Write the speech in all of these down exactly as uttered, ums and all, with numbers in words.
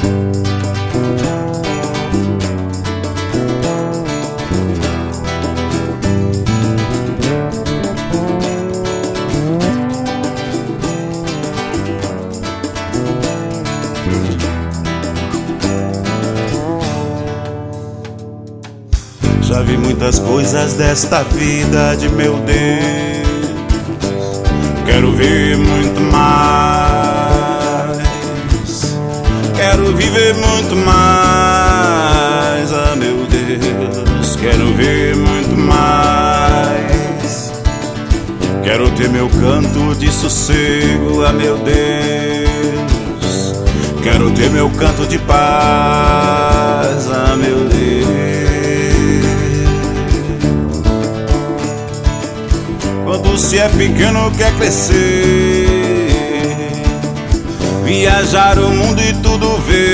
Já vi muitas coisas desta vida de meu Deus, quero ver muito mais, quero viver muito mais, ah meu Deus, quero ver muito mais, quero ter meu canto de sossego, ah meu Deus, quero ter meu canto de paz, ah meu Deus. Quando se é pequeno quer crescer, viajar o mundo e tudo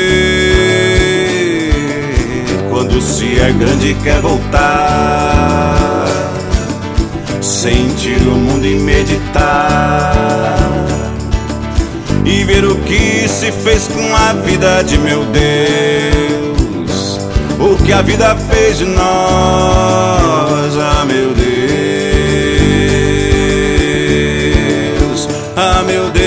ver. Quando se é grande quer voltar, sentir o mundo e meditar, e ver o que se fez com a vida de meu Deus, o que a vida fez de nós, ah meu Deus. Ah, meu Deus,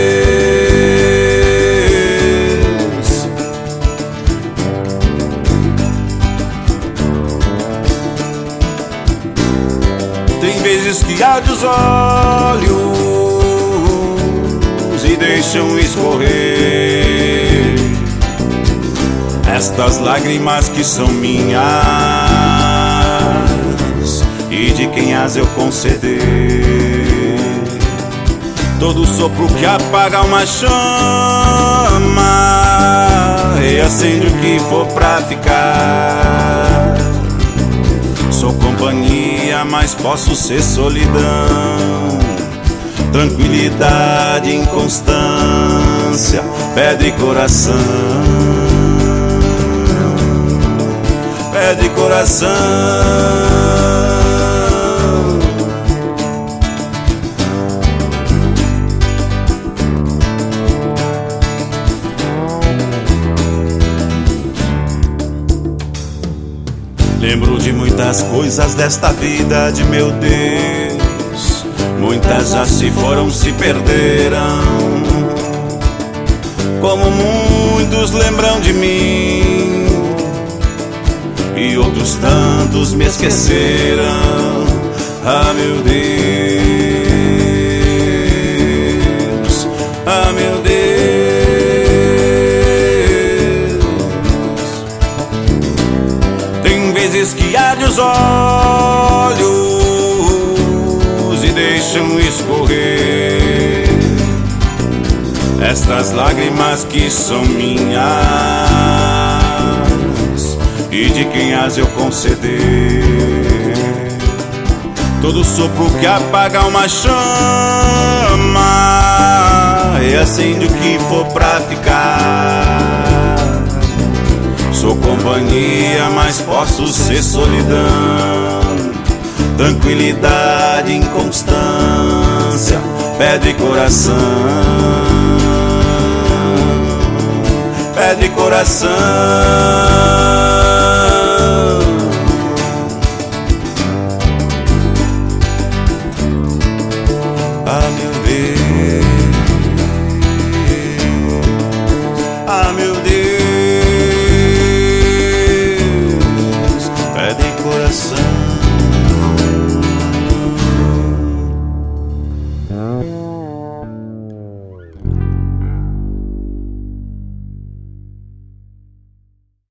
tem vezes que abre os olhos e deixam escorrer estas lágrimas que são minhas e de quem as eu conceder. Todo sopro que apaga uma chama e acende o que for pra ficar. Sou companhia, mas posso ser solidão, tranquilidade, inconstância, pedra e coração, pedra e coração. Lembro de muitas coisas desta vida de meu Deus, muitas já se foram, se perderam, como muitos lembram de mim, e outros tantos me esqueceram, ah meu Deus, ah meu Deus. Que abre os olhos e deixam escorrer estas lágrimas que são minhas e de quem as eu conceder. Todo sopro que apaga uma chama e acende o que for pra ficar. Sou companhia, mas posso ser solidão, tranquilidade, inconstância, pedra e coração, pedra e coração. Ah meu Deus, ah meu